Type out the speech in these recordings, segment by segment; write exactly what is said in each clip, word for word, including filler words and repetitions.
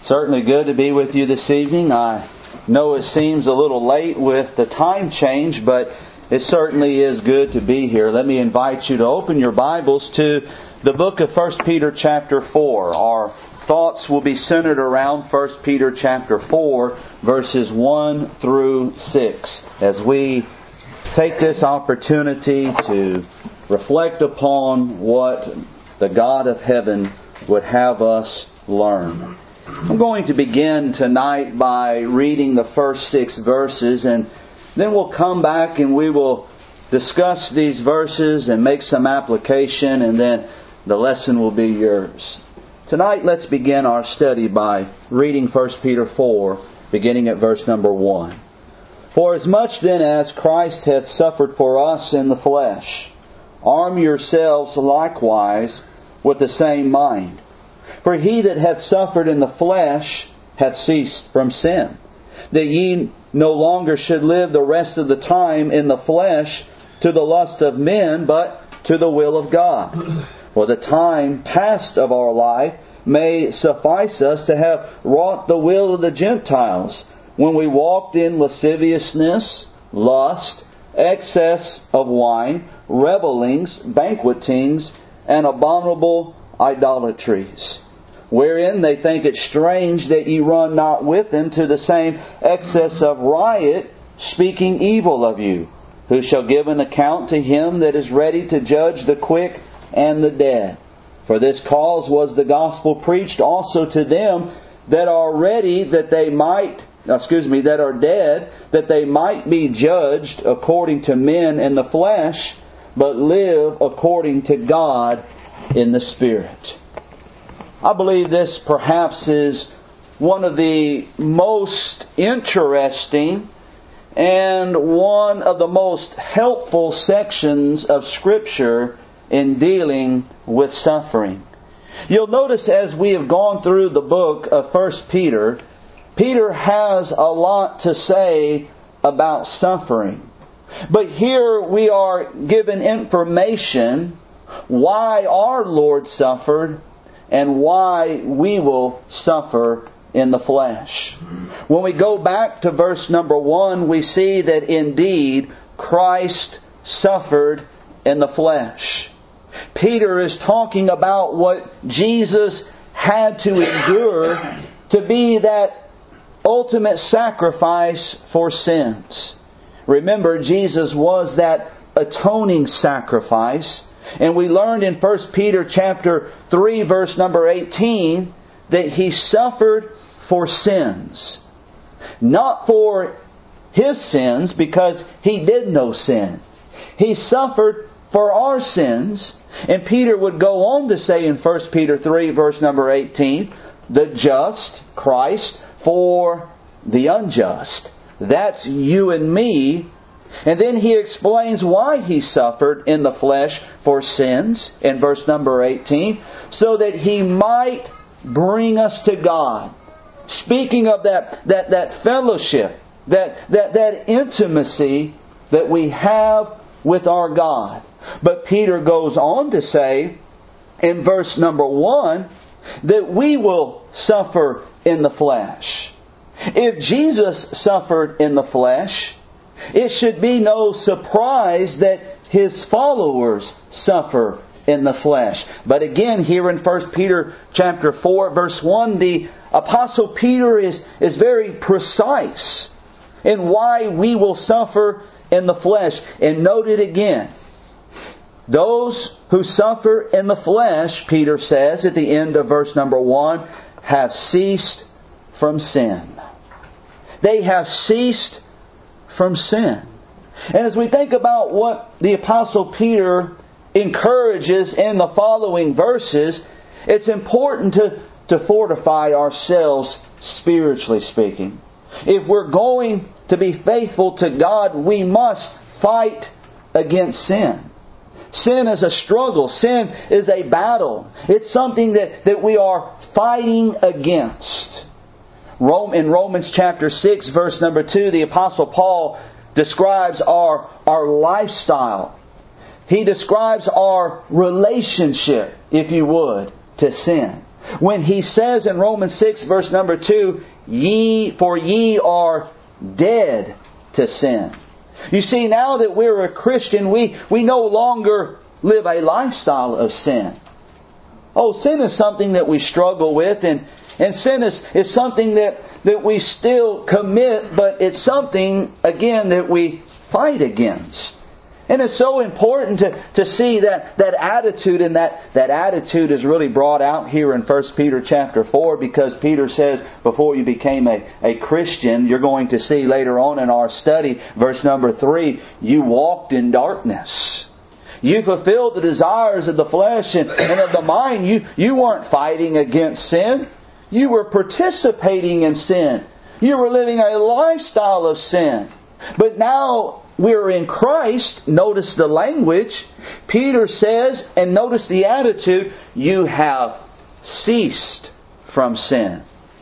Certainly good to be with you this evening. I know it seems a little late with the time change, but it certainly is good to be here. Let me invite you to open your Bibles to the book of First Peter chapter four. Our thoughts will be centered around First Peter chapter four, verses one through six, as we take this opportunity to reflect upon what the God of heaven would have us learn. I'm going to begin tonight by reading the first six verses, and then we'll come back and we will discuss these verses and make some application, and then the lesson will be yours. Tonight, let's begin our study by reading First Peter four, beginning at verse number one. For as much then as Christ hath suffered for us in the flesh, arm yourselves likewise with the same mind. For he that hath suffered in the flesh hath ceased from sin, that ye no longer should live the rest of the time in the flesh to the lust of men, but to the will of God. For the time past of our life may suffice us to have wrought the will of the Gentiles, when we walked in lasciviousness, lust, excess of wine, revellings, banquetings, and abominable idolatries, wherein they think it strange that ye run not with them to the same excess of riot, speaking evil of you, who shall give an account to him that is ready to judge the quick and the dead. For this cause was the gospel preached also to them that are ready, that they might, excuse me, that are dead, that they might be judged according to men in the flesh, but live according to God in the Spirit. I believe this perhaps is one of the most interesting and one of the most helpful sections of Scripture in dealing with suffering. You'll notice as we have gone through the book of First Peter, Peter has a lot to say about suffering. But here we are given information why our Lord suffered and why we will suffer in the flesh. When we go back to verse number one, we see that indeed Christ suffered in the flesh. Peter is talking about what Jesus had to endure to be that ultimate sacrifice for sins. Remember, Jesus was that atoning sacrifice. And we learned in First Peter chapter three, verse number eighteen, that He suffered for sins. Not for His sins, because He did no sin. He suffered for our sins. And Peter would go on to say in First Peter three, verse number eighteen, the just, Christ, for the unjust. That's you and me. And then he explains why He suffered in the flesh for sins in verse number eighteen, so that He might bring us to God. Speaking of that, that, that fellowship, that, that, that intimacy that we have with our God. But Peter goes on to say in verse number one that we will suffer in the flesh. If Jesus suffered in the flesh, it should be no surprise that His followers suffer in the flesh. But again, here in First Peter chapter four, verse one, the Apostle Peter is, is very precise in why we will suffer in the flesh. And note it again. Those who suffer in the flesh, Peter says at the end of verse number one, have ceased from sin. They have ceased from sin. And as we think about what the Apostle Peter encourages in the following verses, it's important to, to fortify ourselves spiritually speaking. If we're going to be faithful to God, we must fight against sin. Sin is a struggle. Sin is a battle. It's something that, that we are fighting against. Rome, in Romans chapter six, verse number two, the Apostle Paul describes our, our lifestyle. He describes our relationship, if you would, to sin. When He says in Romans six verse number two, Ye, for ye are dead to sin. You see, now that we're a Christian, we, we no longer live a lifestyle of sin. Oh, sin is something that we struggle with, and, and sin is, is something that, that we still commit, but it's something, again, that we fight against. And it's so important to, to see that, that attitude, and that, that attitude is really brought out here in First Peter chapter four, because Peter says before you became a, a Christian, you're going to see later on in our study, verse number three, you walked in darkness. You fulfilled the desires of the flesh and, and of the mind. You, you weren't fighting against sin. You were participating in sin. You were living a lifestyle of sin. But now we're in Christ. Notice the language. Peter says, and notice the attitude, you have ceased from sin.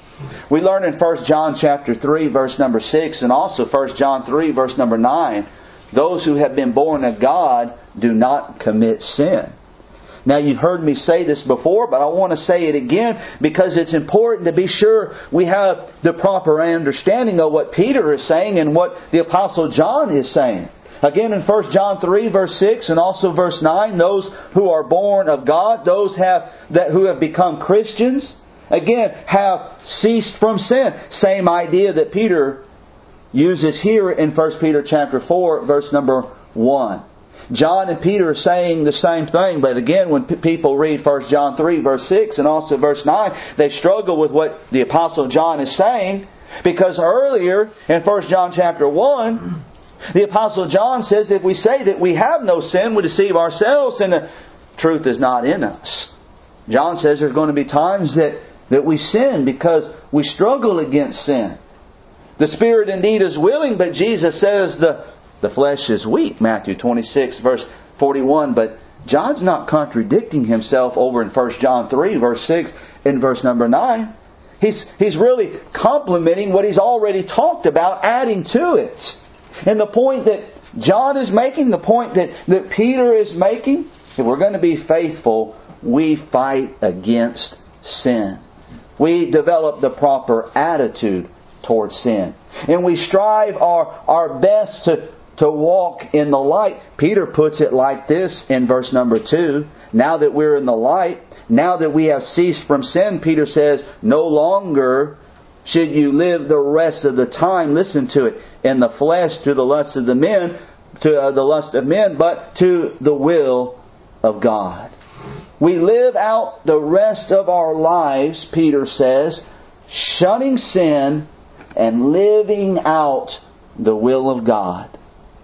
We learn in First John chapter three verse number six, and also First John three verse number nine, those who have been born of God do not commit sin. Now, you've heard me say this before, but I want to say it again because it's important to be sure we have the proper understanding of what Peter is saying and what the Apostle John is saying. Again, in First John three verse six and also verse nine, those who are born of God, those have that who have become Christians, again, have ceased from sin. Same idea that Peter uses here in First Peter chapter four, verse number one. John and Peter are saying the same thing, but again, when p- people read First John three, verse six, and also verse nine, they struggle with what the Apostle John is saying, because earlier in First John chapter one, the Apostle John says if we say that we have no sin, we deceive ourselves, and the truth is not in us. John says there's going to be times that, that we sin because we struggle against sin. The Spirit indeed is willing, but Jesus says the, the flesh is weak. Matthew twenty-six, verse forty-one. But John's not contradicting himself over in First John three, verse six and verse number nine. He's, he's really complementing what he's already talked about, adding to it. And the point that John is making, the point that, that Peter is making, if we're going to be faithful, we fight against sin. We develop the proper attitude towards sin. And we strive our, our best to, to walk in the light. Peter puts it like this in verse number two. Now that we're in the light, now that we have ceased from sin, Peter says, no longer should you live the rest of the time, listen to it, in the flesh to the lust of the men, to uh, the lust of men, but to the will of God. We live out the rest of our lives, Peter says, shunning sin and living out the will of God.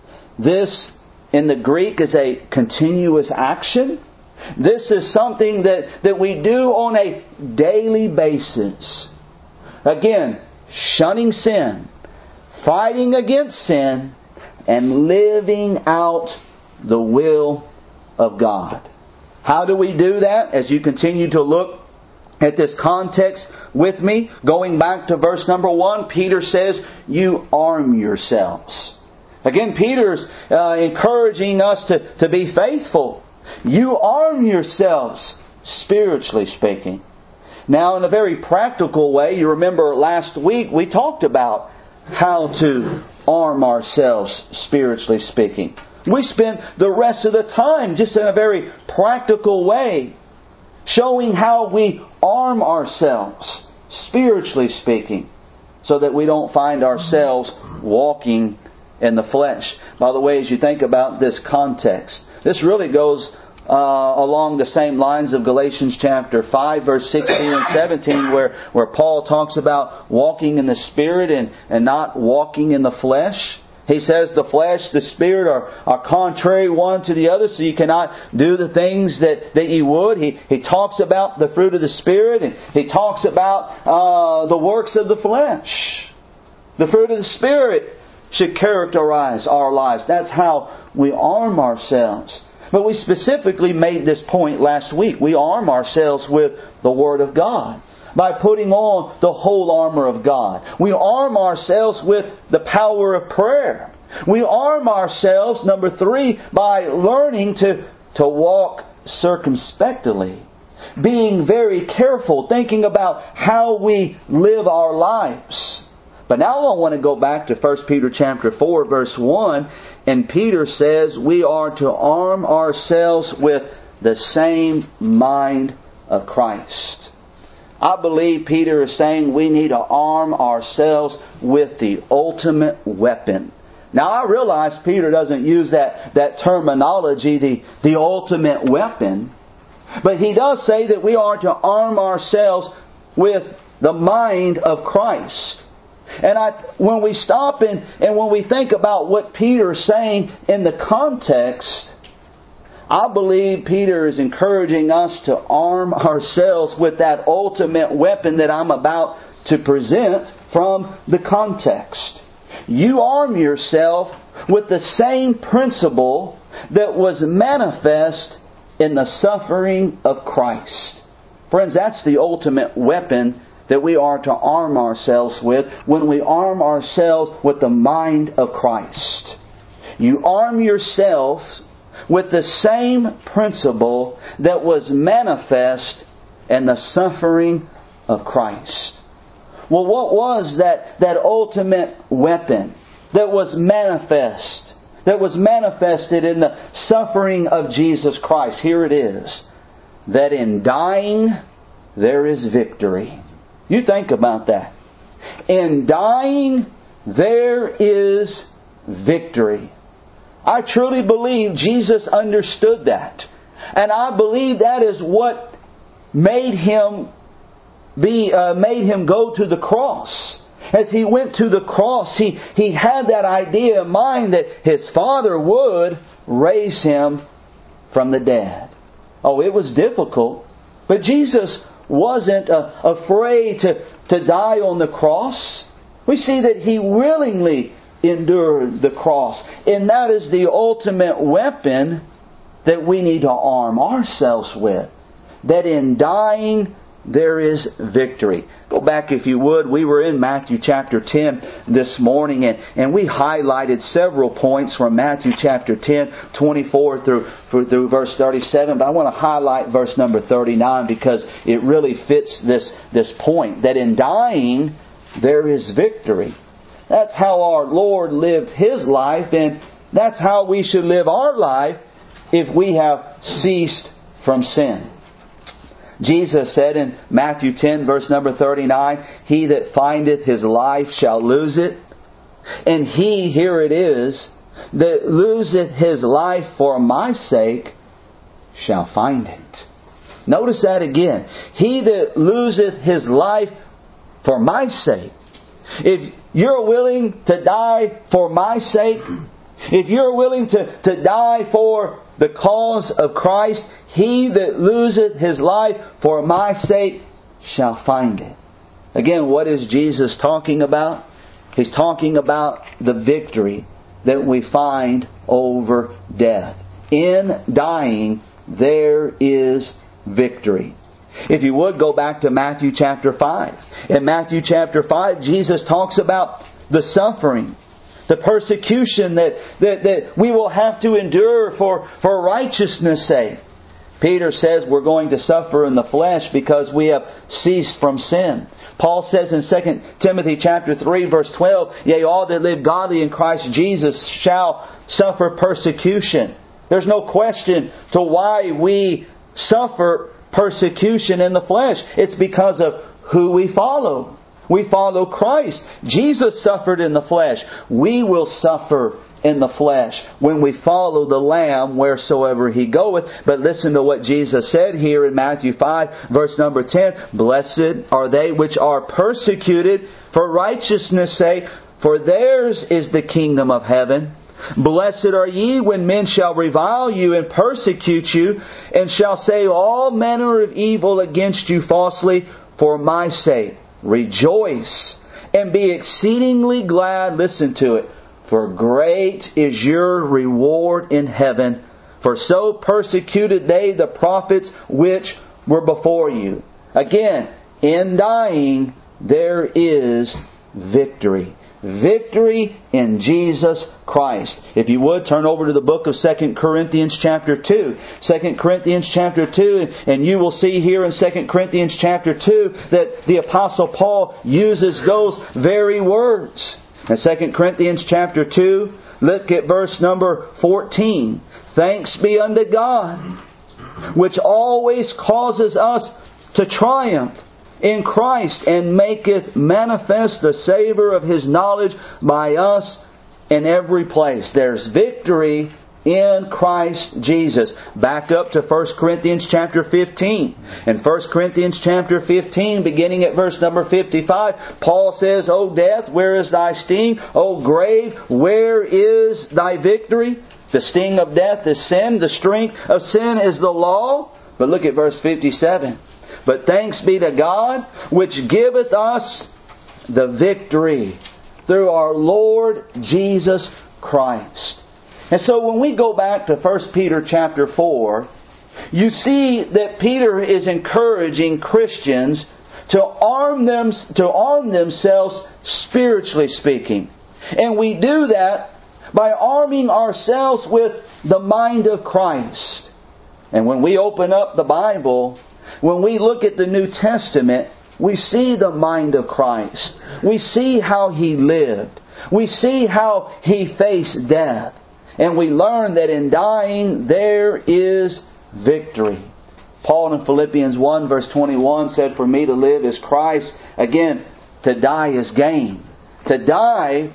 This, in the Greek, is a continuous action. This is something that, that we do on a daily basis. Again, shunning sin, fighting against sin, and living out the will of God. How do we do that? As you continue to look at this context with me, going back to verse number one, Peter says, you arm yourselves. Again, Peter's uh, encouraging us to, to be faithful. You arm yourselves, spiritually speaking. Now, in a very practical way, you remember last week we talked about how to arm ourselves, spiritually speaking. We spent the rest of the time just in a very practical way, showing how we arm ourselves, spiritually speaking, so that we don't find ourselves walking in the flesh. By the way, as you think about this context, this really goes uh, along the same lines of Galatians chapter five, verse sixteen and seventeen, where, where Paul talks about walking in the Spirit and, and not walking in the flesh. He says the flesh, the Spirit are, are contrary one to the other, so you cannot do the things that, that you would. He, he talks about the fruit of the Spirit, and he talks about uh, the works of the flesh. The fruit of the Spirit should characterize our lives. That's how we arm ourselves. But we specifically made this point last week. We arm ourselves with the Word of God by putting on the whole armor of God. We arm ourselves with the power of prayer. We arm ourselves, number three, by learning to, to walk circumspectly. being very careful, thinking about how we live our lives. But now I want to go back to First Peter chapter four, verse one, and Peter says we are to arm ourselves with the same mind of Christ. I believe Peter is saying we need to arm ourselves with the ultimate weapon. Now I realize Peter doesn't use that, that terminology, the, the ultimate weapon. But he does say that we are to arm ourselves with the mind of Christ. And I, when we stop and, and when we think about what Peter is saying in the context, I believe Peter is encouraging us to arm ourselves with that ultimate weapon that I'm about to present from the context. You arm yourself with the same principle that was manifest in the suffering of Christ. Friends, that's the ultimate weapon that we are to arm ourselves with when we arm ourselves with the mind of Christ. You arm yourself with the same principle that was manifest in the suffering of Christ. Well, what was that, that ultimate weapon that was manifest, that was manifested in the suffering of Jesus Christ? Here it is. That in dying, there is victory. You think about that. In dying, there is victory. I truly believe Jesus understood that. And I believe that is what made Him be uh, made Him go to the cross. As He went to the cross, He, he had that idea in mind that His Father would raise Him from the dead. Oh, it was difficult. But Jesus wasn't uh, afraid to, to die on the cross. We see that He willingly endured the cross. And that is the ultimate weapon that we need to arm ourselves with. That in dying, there is victory. Go back if you would. We were in Matthew chapter ten this morning, and, and we highlighted several points from Matthew chapter ten, twenty-four through, through verse thirty-seven. But I want to highlight verse number thirty-nine because it really fits this, this point. That in dying, there is victory. That's how our Lord lived His life, and that's how we should live our life if we have ceased from sin. Jesus said in Matthew ten, verse number thirty-nine, He that findeth his life shall lose it. And he, here it is, that loseth his life for my sake shall find it. Notice that again. He that loseth his life for my sake. If you're willing to die for my sake, if you're willing to, to die for the cause of Christ, he that loseth his life for my sake shall find it. Again, what is Jesus talking about? He's talking about the victory that we find over death. In dying, there is victory. If you would, go back to Matthew chapter five. In Matthew chapter five, Jesus talks about the suffering, the persecution that, that, that we will have to endure for, for righteousness' sake. Peter says we're going to suffer in the flesh because we have ceased from sin. Paul says in Second Timothy chapter three, verse twelve, Yea, all that live godly in Christ Jesus shall suffer persecution. There's no question to why we suffer persecution in the flesh. It's because of who we follow. We follow Christ. Jesus suffered in the flesh. We will suffer in the flesh when we follow the Lamb wheresoever He goeth. But listen to what Jesus said here in Matthew five, verse number ten. Blessed are they which are persecuted for righteousness' sake, for theirs is the kingdom of heaven. Blessed are ye when men shall revile you and persecute you, and shall say all manner of evil against you falsely for my sake. Rejoice and be exceedingly glad. Listen to it. For great is your reward in heaven. For so persecuted they the prophets which were before you. Again, in dying there is victory. victory in Jesus Christ. If you would, turn over to the book of Second Corinthians chapter two. Second Corinthians chapter two, and you will see here in Second Corinthians chapter two that the Apostle Paul uses those very words. In Second Corinthians chapter two, look at verse number fourteen. Thanks be unto God, which always causes us to triumph in Christ, and maketh manifest the savour of His knowledge by us in every place. There's victory in Christ Jesus. Back up to First Corinthians chapter fifteen. In First Corinthians chapter fifteen, beginning at verse number fifty-five, Paul says, O death, where is thy sting? O grave, where is thy victory? The sting of death is sin. The strength of sin is the law. But look at verse fifty-seven. But thanks be to God, which giveth us the victory through our Lord Jesus Christ. And so when we go back to First Peter chapter four, you see that Peter is encouraging Christians to arm them, to arm themselves spiritually speaking. And we do that by arming ourselves with the mind of Christ. And when we open up the Bible, when we look at the New Testament, we see the mind of Christ. We see how He lived. We see how He faced death. And we learn that in dying there is victory. Paul in Philippians one verse twenty-one said, For me to live is Christ. Again, to die is gain. To die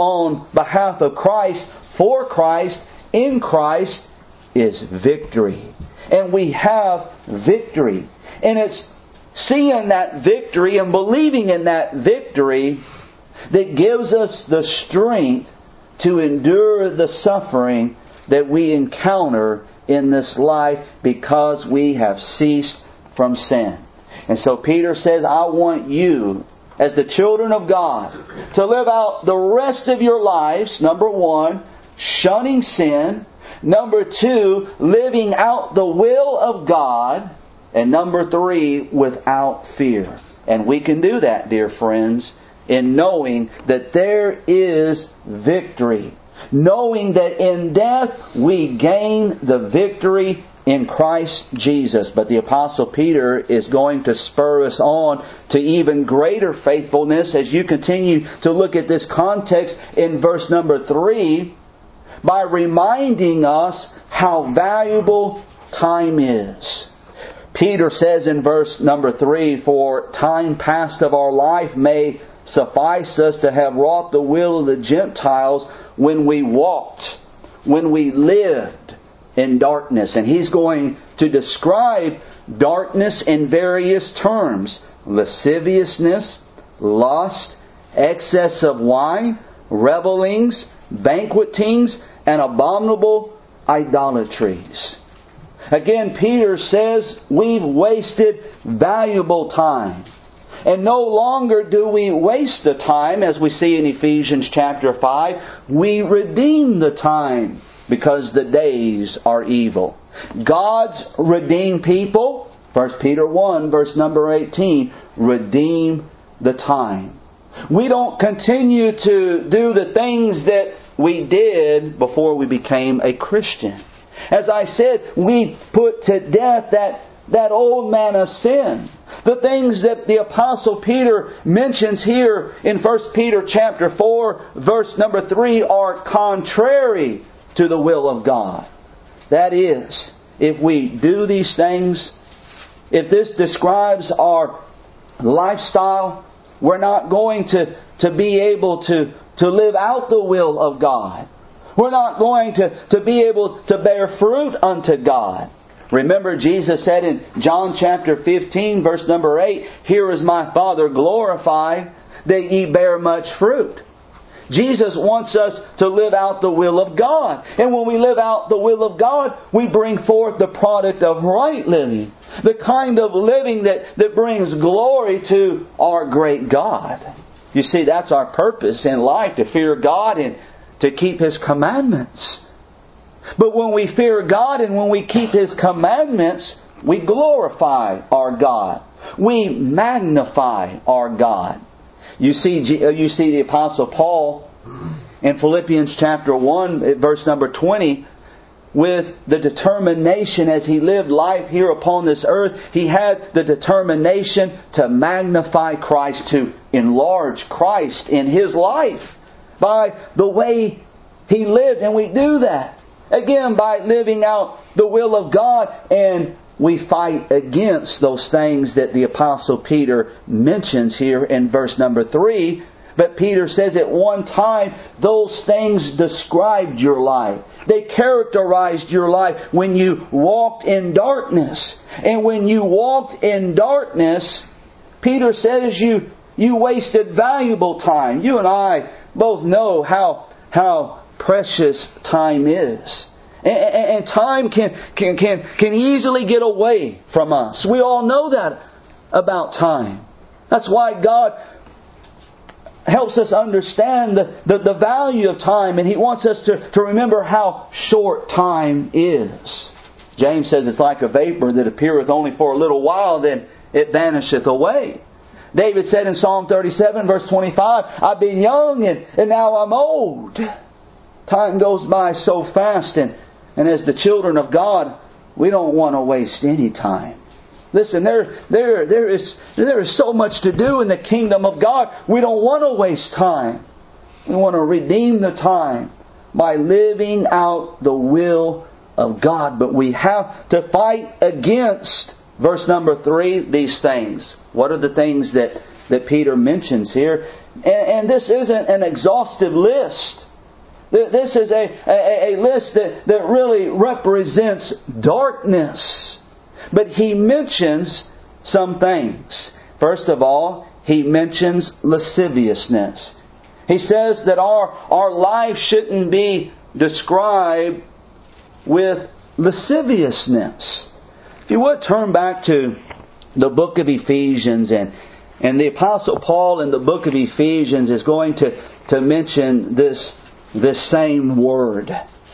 on behalf of Christ, for Christ, in Christ, is victory. And we have victory. And it's seeing that victory and believing in that victory that gives us the strength to endure the suffering that we encounter in this life because we have ceased from sin. And so Peter says, I want you, as the children of God, to live out the rest of your lives, number one, shunning sin. Number two, living out the will of God. And number three, without fear. And we can do that, dear friends, in knowing that there is victory. Knowing that in death we gain the victory in Christ Jesus. But the Apostle Peter is going to spur us on to even greater faithfulness as you continue to look at this context in verse number three, by reminding us how valuable time is. Peter says in verse number three, For time past of our life may suffice us to have wrought the will of the Gentiles when we walked, when we lived in darkness. And he's going to describe darkness in various terms: lasciviousness, lust, excess of wine, revellings, banquetings, and abominable idolatries. Again, Peter says we've wasted valuable time. And no longer do we waste the time, as we see in Ephesians chapter five. We redeem the time because the days are evil. God's redeemed people, First Peter one, verse number eighteen, redeem the time. We don't continue to do the things that we did before we became a Christian. As I said, we put to death that, that old man of sin. The things that the Apostle Peter mentions here in First Peter chapter four, verse number three, are contrary to the will of God. That is, if we do these things, if this describes our lifestyle, we're not going to, to be able to, to live out the will of God. We're not going to, to be able to bear fruit unto God. Remember, Jesus said in John chapter fifteen, verse number eight, Here is my Father glorified, that ye bear much fruit. Jesus wants us to live out the will of God. And when we live out the will of God, we bring forth the product of right living. The kind of living that, that brings glory to our great God. You see, that's our purpose in life, to fear God and to keep His commandments. But when we fear God and when we keep His commandments, we glorify our God. We magnify our God. You see, you see the Apostle Paul in Philippians chapter one, verse number twenty, with the determination as he lived life here upon this earth, he had the determination to magnify Christ, to enlarge Christ in his life by the way he lived. And we do that, again, by living out the will of God. And we fight against those things that the Apostle Peter mentions here in verse number three. But Peter says at one time, those things described your life. They characterized your life when you walked in darkness. And when you walked in darkness, Peter says you, you wasted valuable time. You and I both know how, how precious time is. And, and, and time can, can, can, can easily get away from us. We all know that about time. That's why God helps us understand the, the, the value of time, and He wants us to, to remember how short time is. James says it's like a vapor that appeareth only for a little while, then it vanisheth away. David said in Psalm thirty-seven, verse twenty-five, I've been young and, and now I'm old. Time goes by so fast, and, and as the children of God, we don't want to waste any time. Listen, there, there, there is, there is so much to do in the kingdom of God. We don't want to waste time. We want to redeem the time by living out the will of God. But we have to fight against, verse number three, these things. What are the things that, that Peter mentions here? And, and this isn't an exhaustive list. This is a, a, a list that, that really represents darkness. But he mentions some things. First of all, he mentions lasciviousness. He says that our, our life shouldn't be described with lasciviousness. If you would turn back to the book of Ephesians, and, and the Apostle Paul in the book of Ephesians is going to, to mention this, this same word.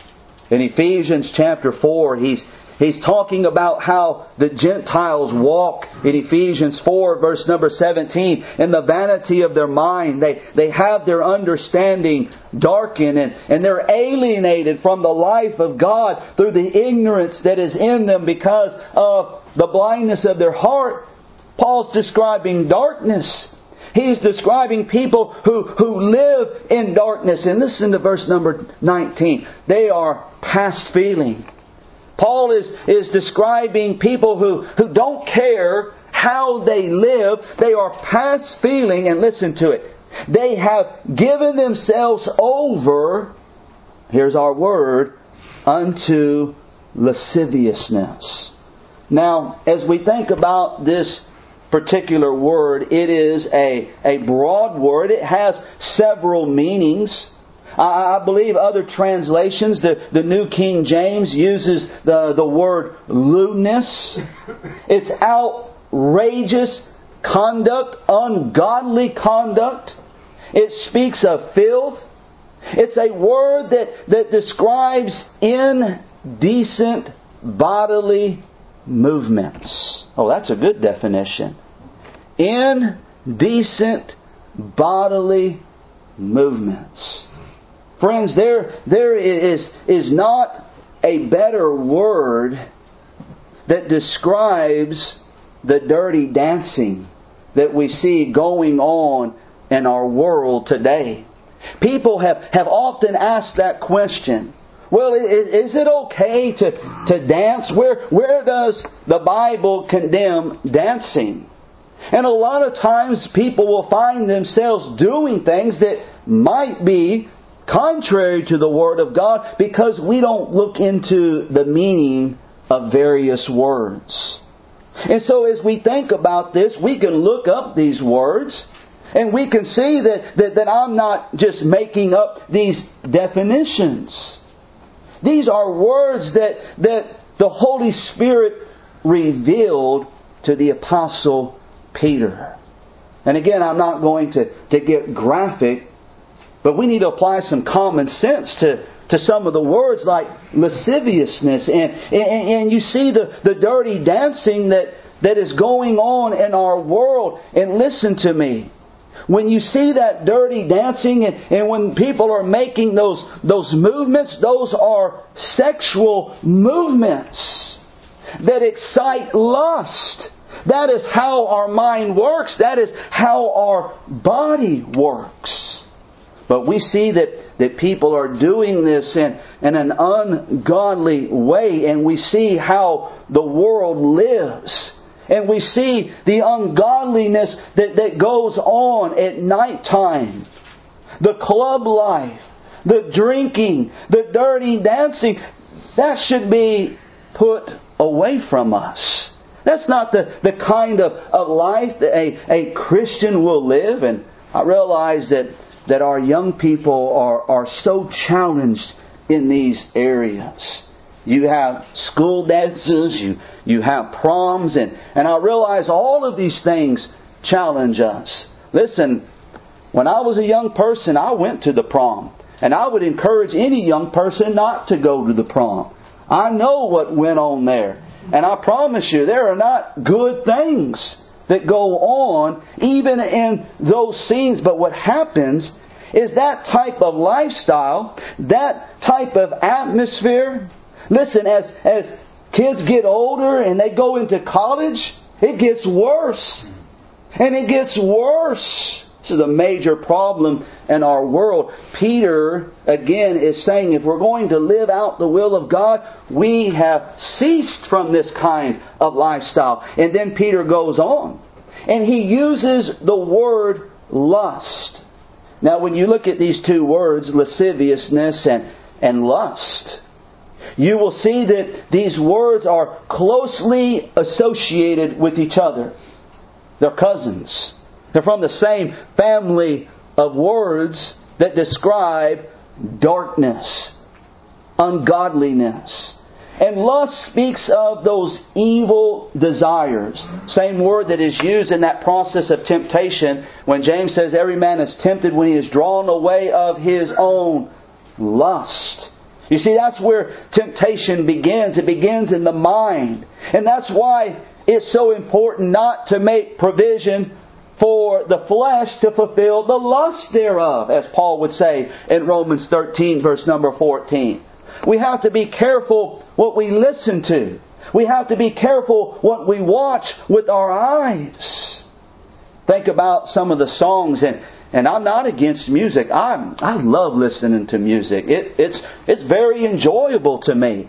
In Ephesians chapter four, he's He's talking about how the Gentiles walk in Ephesians four, verse number seventeen. In the vanity of their mind, they, they have their understanding darkened, and, and they're alienated from the life of God through the ignorance that is in them because of the blindness of their heart. Paul's describing darkness. He's describing people who, who live in darkness. And listen to verse number nineteen. They are past feeling. Paul is, is describing people who, who don't care how they live. They are past feeling, and listen to it. They have given themselves over, here's our word, unto lasciviousness. Now, as we think about this particular word, it is a, a broad word. It has several meanings. I believe other translations, the, the New King James uses the, the word lewdness. It's outrageous conduct, ungodly conduct. It speaks of filth. It's a word that, that describes indecent bodily movements. Oh, that's a good definition. Indecent bodily movements. Friends, there, there is, is not a better word that describes the dirty dancing that we see going on in our world today. People have, have often asked that question. Well, is it okay to, to dance? Where, where does the Bible condemn dancing? And a lot of times people will find themselves doing things that might be contrary to the Word of God because we don't look into the meaning of various words. And so as we think about this, we can look up these words and we can see that, that, that I'm not just making up these definitions. These are words that, that the Holy Spirit revealed to the Apostle Peter. And again, I'm not going to, to get graphic, but we need to apply some common sense to, to some of the words like lasciviousness. And, and, and you see the, the dirty dancing that, that is going on in our world. And listen to me. When you see that dirty dancing and, and when people are making those, those movements, those are sexual movements that excite lust. That is how our mind works. That is how our body works. But we see that, that people are doing this in, in an ungodly way, and we see how the world lives. And we see the ungodliness that, that goes on at nighttime. The club life, the drinking, the dirty dancing. That should be put away from us. That's not the, the kind of, of life that a, a Christian will live. And I realize that, that our young people are, are so challenged in these areas. You have school dances, you, you have proms, and, and I realize all of these things challenge us. Listen, when I was a young person, I went to the prom. And I would encourage any young person not to go to the prom. I know what went on there. And I promise you, there are not good things that go on even in those scenes. But what happens is that type of lifestyle, that type of atmosphere. Listen, as, as kids get older and they go into college, it gets worse. And it gets worse. This is a major problem in our world. Peter, again, is saying if we're going to live out the will of God, we have ceased from this kind of lifestyle. And then Peter goes on. And he uses the word lust. Now, when you look at these two words, lasciviousness and, and lust, you will see that these words are closely associated with each other. They're cousins. They're from the same family of words that describe darkness, ungodliness. And lust speaks of those evil desires. Same word that is used in that process of temptation when James says every man is tempted when he is drawn away of his own lust. You see, that's where temptation begins. It begins in the mind. And that's why it's so important not to make provision for the flesh to fulfill the lust thereof, as Paul would say in Romans thirteen, verse number fourteen. We have to be careful what we listen to. We have to be careful what we watch with our eyes. Think about some of the songs, and, and I'm not against music. I I love listening to music. It, it's it's very enjoyable to me.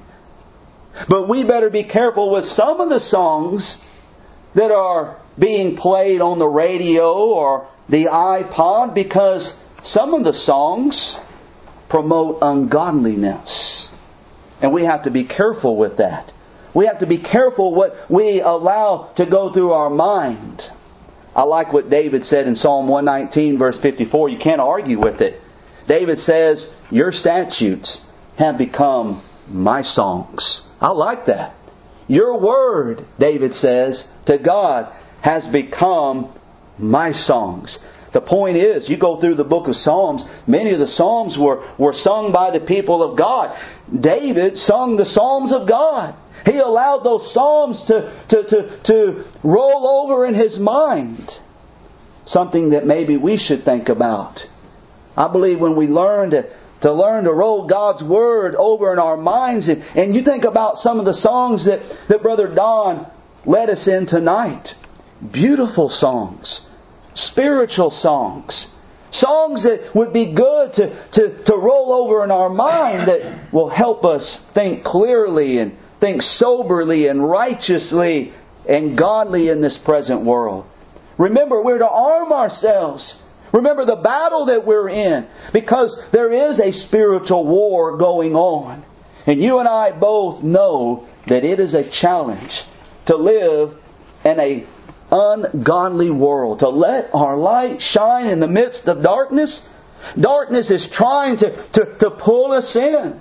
But we better be careful with some of the songs that are being played on the radio or the iPod, because some of the songs promote ungodliness. And we have to be careful with that. We have to be careful what we allow to go through our mind. I like what David said in Psalm one nineteen, verse fifty-four. You can't argue with it. David says, your statutes have become my songs. I like that. Your word, David says, to God has become my songs. The point is, you go through the book of Psalms, many of the Psalms were, were sung by the people of God. David sung the Psalms of God. He allowed those Psalms to, to, to, to roll over in his mind. Something that maybe we should think about. I believe when we learn to, to learn to roll God's Word over in our minds, and, and you think about some of the songs that, that Brother Don led us in tonight. Beautiful songs. Spiritual songs. Songs that would be good to, to, to roll over in our mind, that will help us think clearly and think soberly and righteously and godly in this present world. Remember, we're to arm ourselves. Remember the battle that we're in, because there is a spiritual war going on. And you and I both know that it is a challenge to live in a ungodly world, to let our light shine in the midst of darkness. Darkness is trying to, to, to pull us in.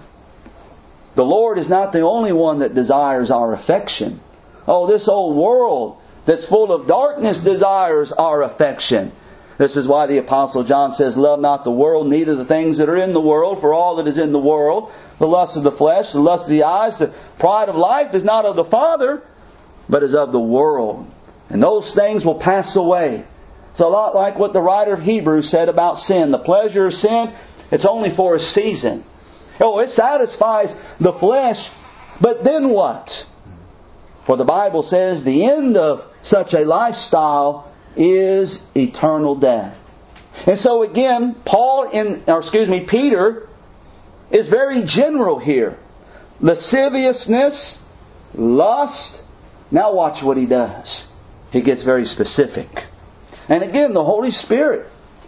The Lord is not the only one that desires our affection. Oh, this old world that's full of darkness desires our affection. This is why the Apostle John says, love not the world, neither the things that are in the world, for all that is in the world, the lust of the flesh, the lust of the eyes, the pride of life is not of the Father, but is of the world. And those things will pass away. It's a lot like what the writer of Hebrews said about sin. The pleasure of sin, it's only for a season. Oh, it satisfies the flesh, but then what? For the Bible says the end of such a lifestyle is eternal death. And so again, Paul in, or excuse me, Peter is very general here. Lasciviousness, lust. Now watch what he does. He gets very specific. And again, the Holy Spirit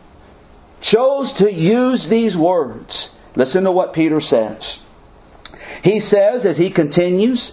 chose to use these words. Listen to what Peter says. He says, as he continues,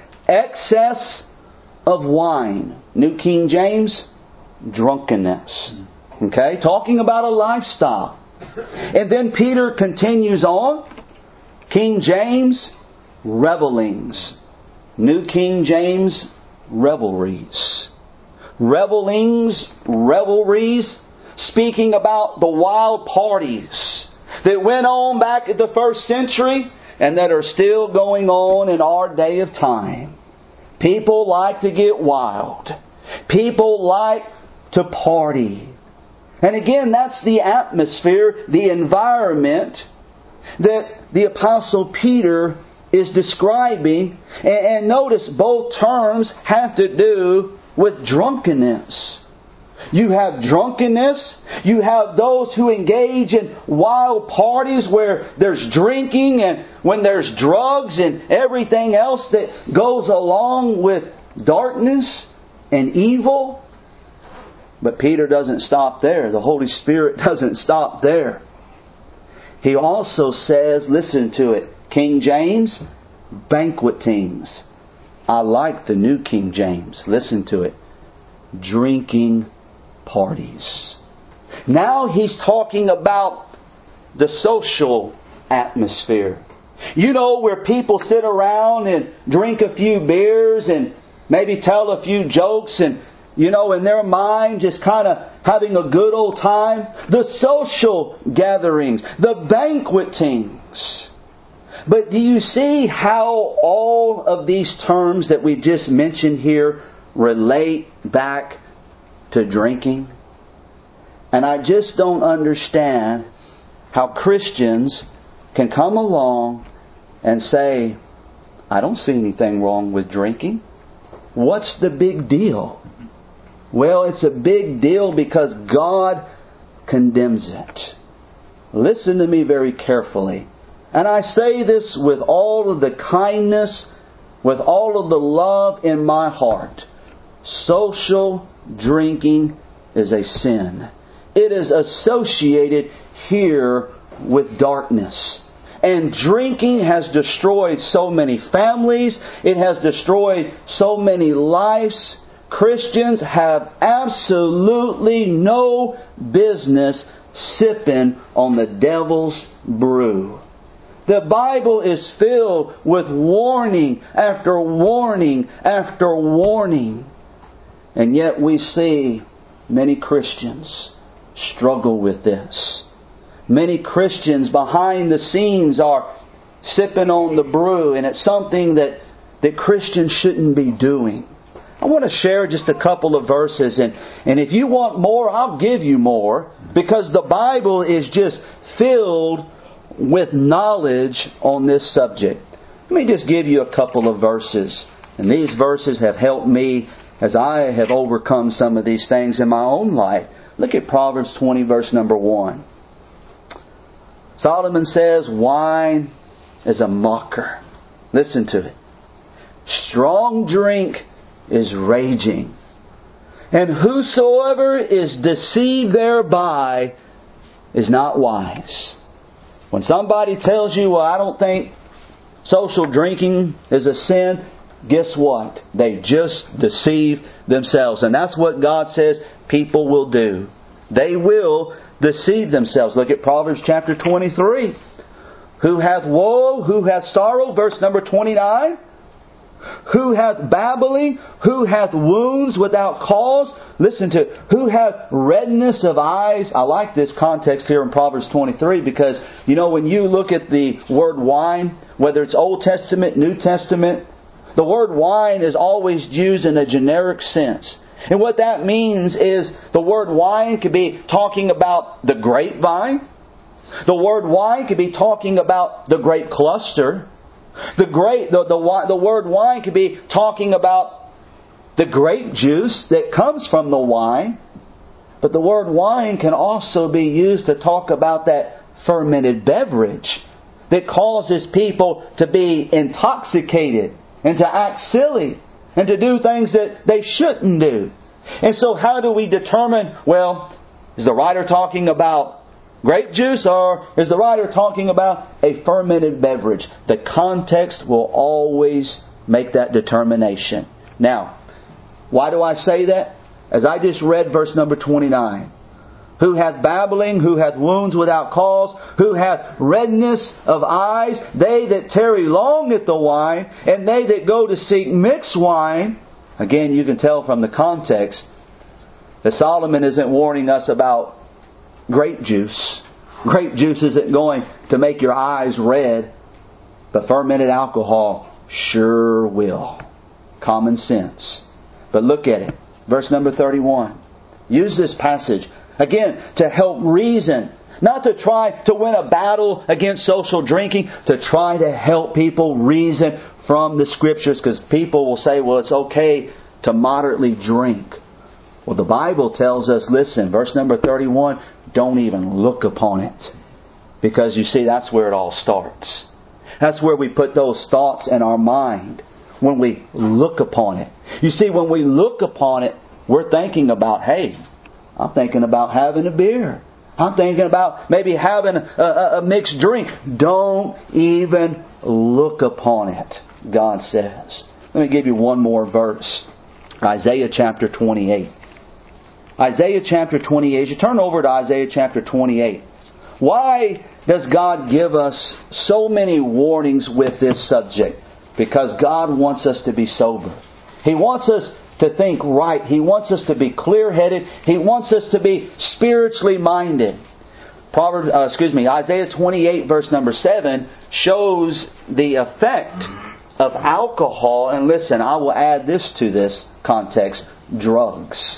excess of wine. New King James, drunkenness. Okay? Talking about a lifestyle. And then Peter continues on. King James, revelings. New King James, revelries. Revelings, revelries, speaking about the wild parties that went on back at the first century and that are still going on in our day of time. People like to get wild. People like to party. And again, that's the atmosphere, the environment that the Apostle Peter is describing. And notice both terms have to do with drunkenness. You have drunkenness. You have those who engage in wild parties where there's drinking and when there's drugs and everything else that goes along with darkness and evil. But Peter doesn't stop there. The Holy Spirit doesn't stop there. He also says, listen to it, King James, banquetings. I like the New King James. Listen to it. Drinking parties. Now he's talking about the social atmosphere. You know, where people sit around and drink a few beers and maybe tell a few jokes and, you know, in their mind just kind of having a good old time. The social gatherings. The banquetings. But do you see how all of these terms that we've just mentioned here relate back to drinking? And I just don't understand how Christians can come along and say, I don't see anything wrong with drinking. What's the big deal? Well, it's a big deal because God condemns it. Listen to me very carefully. And I say this with all of the kindness, with all of the love in my heart. Social drinking is a sin. It is associated here with darkness. And drinking has destroyed so many families. It has destroyed so many lives. Christians have absolutely no business sipping on the devil's brew. The Bible is filled with warning after warning after warning. And yet we see many Christians struggle with this. Many Christians behind the scenes are sipping on the brew, and it's something that, that Christians shouldn't be doing. I want to share just a couple of verses, and, and if you want more, I'll give you more, because the Bible is just filled with knowledge on this subject. Let me just give you a couple of verses. And these verses have helped me as I have overcome some of these things in my own life. Look at Proverbs twenty, verse number one. Solomon says, wine is a mocker. Listen to it. Strong drink is raging, and whosoever is deceived thereby is not wise. When somebody tells you, well, I don't think social drinking is a sin, guess what? They just deceive themselves. And that's what God says people will do. They will deceive themselves. Look at Proverbs chapter twenty-three. Who hath woe? Who hath sorrow? Verse number twenty-nine. Who hath babbling? Who hath wounds without cause? Listen to it. Who hath redness of eyes? I like this context here in Proverbs twenty-three because, you know, when you look at the word wine, whether it's Old Testament, New Testament, the word wine is always used in a generic sense. And what that means is the word wine could be talking about the grapevine. The word wine could be talking about the grape cluster. The grape, the, the, the word wine could be talking about the grape juice that comes from the wine. But the word wine can also be used to talk about that fermented beverage that causes people to be intoxicated and to act silly and to do things that they shouldn't do. And so how do we determine, well, is the writer talking about grape juice or is the writer talking about a fermented beverage? The context will always make that determination. Now, why do I say that? As I just read verse number twenty-nine. Who hath babbling, who hath wounds without cause, who hath redness of eyes, they that tarry long at the wine, and they that go to seek mixed wine. Again, you can tell from the context that Solomon isn't warning us about grape juice. Grape juice isn't going to make your eyes red, but fermented alcohol sure will. Common sense. But look at it. Verse number thirty-one. Use this passage, again, to help reason. Not to try to win a battle against social drinking. To try to help people reason from the Scriptures. Because people will say, well, it's okay to moderately drink. Well, the Bible tells us, listen, verse number thirty-one, don't even look upon it. Because you see, that's where it all starts. That's where we put those thoughts in our mind. When we look upon it. You see, when we look upon it, we're thinking about, hey, I'm thinking about having a beer. I'm thinking about maybe having a, a, a mixed drink. Don't even look upon it, God says. Let me give you one more verse. Isaiah chapter twenty-eight. Isaiah chapter twenty-eight. As you turn over to Isaiah chapter twenty-eight. Why does God give us so many warnings with this subject? Because God wants us to be sober. He wants us to think right. He wants us to be clear-headed. He wants us to be spiritually minded. Proverbs, uh, excuse me, Isaiah twenty-eight verse number seven shows the effect of alcohol. And listen, I will add this to this context. Drugs.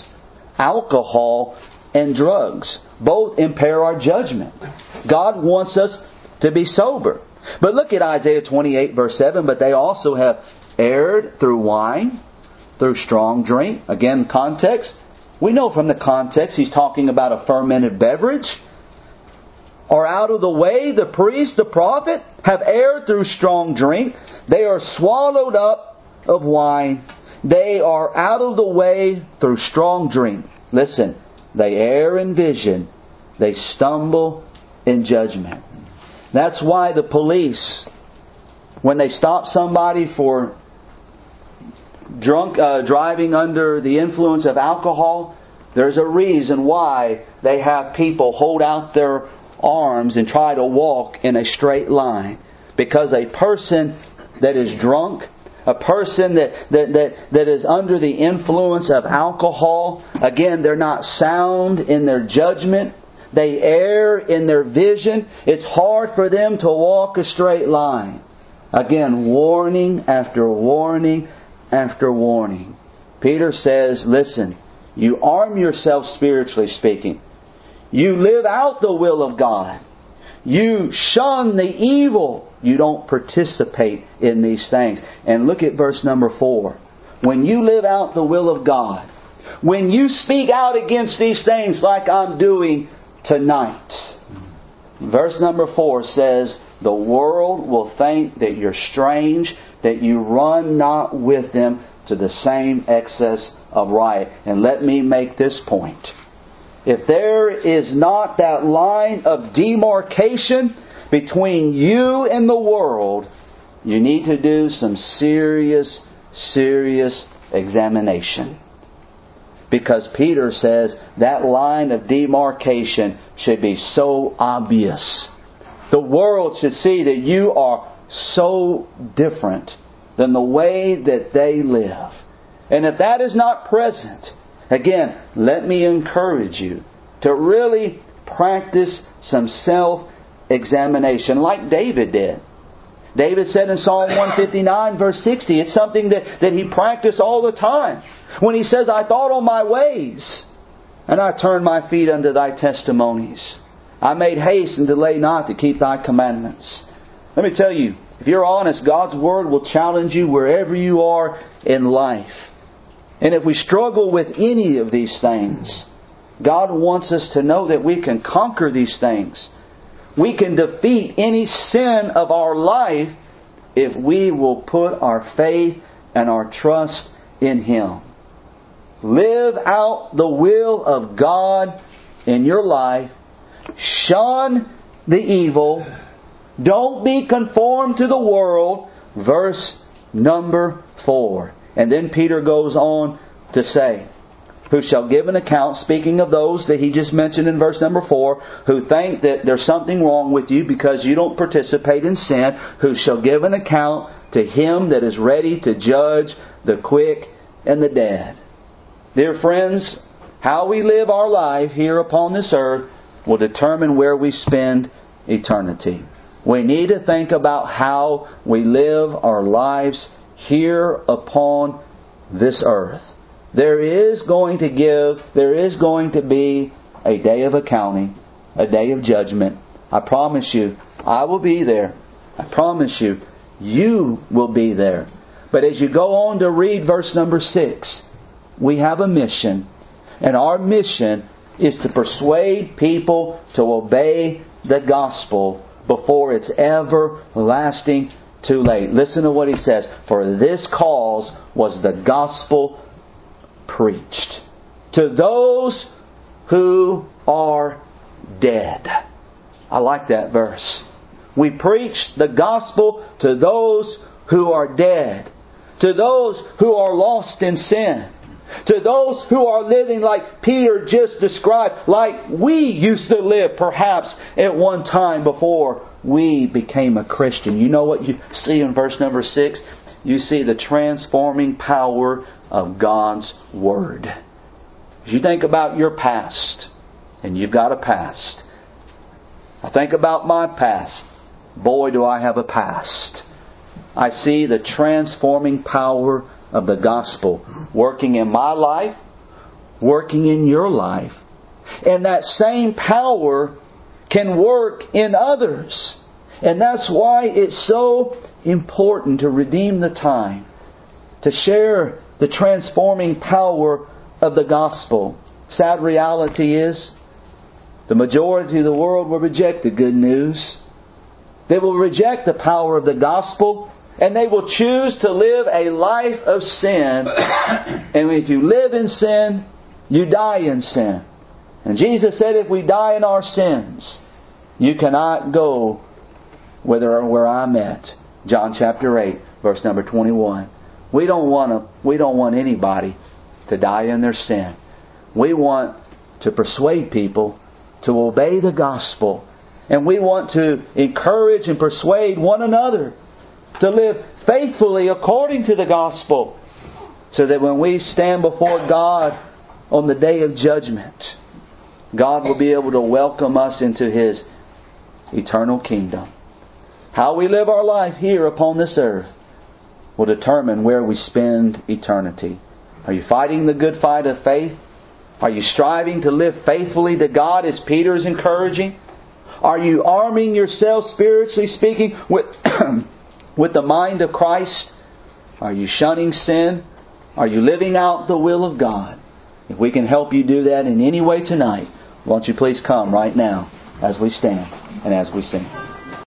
Alcohol and drugs both impair our judgment. God wants us to be sober. But look at Isaiah twenty-eight verse seven. But they also have erred through wine, through strong drink. Again, context. We know from the context he's talking about a fermented beverage. Or out of the way, the priest, the prophet, have erred through strong drink. They are swallowed up of wine. They are out of the way through strong drink. Listen, they err in vision. They stumble in judgment. That's why the police, when they stop somebody for drunk uh, driving under the influence of alcohol, there's a reason why they have people hold out their arms and try to walk in a straight line. Because a person that is drunk, a person that, that, that, that is under the influence of alcohol, again, they're not sound in their judgment. They err in their vision. It's hard for them to walk a straight line. Again, warning after warning after warning. Peter says, listen, you arm yourself spiritually speaking. You live out the will of God. You shun the evil. You don't participate in these things. And look at verse number four. When you live out the will of God, when you speak out against these things like I'm doing tonight, verse number four says, the world will think that you're strange, that you run not with them to the same excess of riot. And let me make this point. If there is not that line of demarcation between you and the world, you need to do some serious, serious examination. Because Peter says that line of demarcation should be so obvious. The world should see that you are so different than the way that they live. And if that is not present, again, let me encourage you to really practice some self-examination like David did. David said in Psalm one fifty-nine verse sixty, it's something that, that he practiced all the time. When he says, I thought on my ways, and I turned my feet unto Thy testimonies. I made haste and delay not to keep Thy commandments. Let me tell you, if you're honest, God's Word will challenge you wherever you are in life. And if we struggle with any of these things, God wants us to know that we can conquer these things. We can defeat any sin of our life if we will put our faith and our trust in Him. Live out the will of God in your life. Shun the evil. Don't be conformed to the world. Verse number four. And then Peter goes on to say, who shall give an account, speaking of those that he just mentioned in verse number four, who think that there's something wrong with you because you don't participate in sin, who shall give an account to Him that is ready to judge the quick and the dead. Dear friends, how we live our life here upon this earth will determine where we spend eternity. We need to think about how we live our lives here upon this earth. There is going to give, there is going to be a day of accounting, a day of judgment. I promise you, I will be there. I promise you, you will be there. But as you go on to read verse number six, we have a mission. And our mission is to persuade people to obey the gospel before it's everlasting too late. Listen to what he says. For this cause was the gospel preached to those who are dead. I like that verse. We preach the gospel to those who are dead. To those who are lost in sin. To those who are living like Peter just described, like we used to live perhaps at one time before we became a Christian. You know what you see in verse number six? You see the transforming power of God's Word. As you think about your past, and you've got a past. I think about my past. Boy, do I have a past. I see the transforming power of the gospel working in my life, working in your life. And that same power can work in others. And that's why it's so important to redeem the time, to share the transforming power of the gospel. Sad reality is, the majority of the world will reject the good news. They will reject the power of the gospel. And they will choose to live a life of sin. And if you live in sin, you die in sin. And Jesus said, if we die in our sins, you cannot go where, where I'm at. John chapter eight, verse number twenty-one. We don't want to, we don't want anybody to die in their sin. We want to persuade people to obey the gospel. And we want to encourage and persuade one another to live faithfully according to the gospel, so that when we stand before God on the day of judgment, God will be able to welcome us into His eternal kingdom. How we live our life here upon this earth will determine where we spend eternity. Are you fighting the good fight of faith? Are you striving to live faithfully to God as Peter is encouraging? Are you arming yourself, spiritually speaking, with with the mind of Christ? Are you shunning sin? Are you living out the will of God? If we can help you do that in any way tonight, won't you please come right now as we stand and as we sing.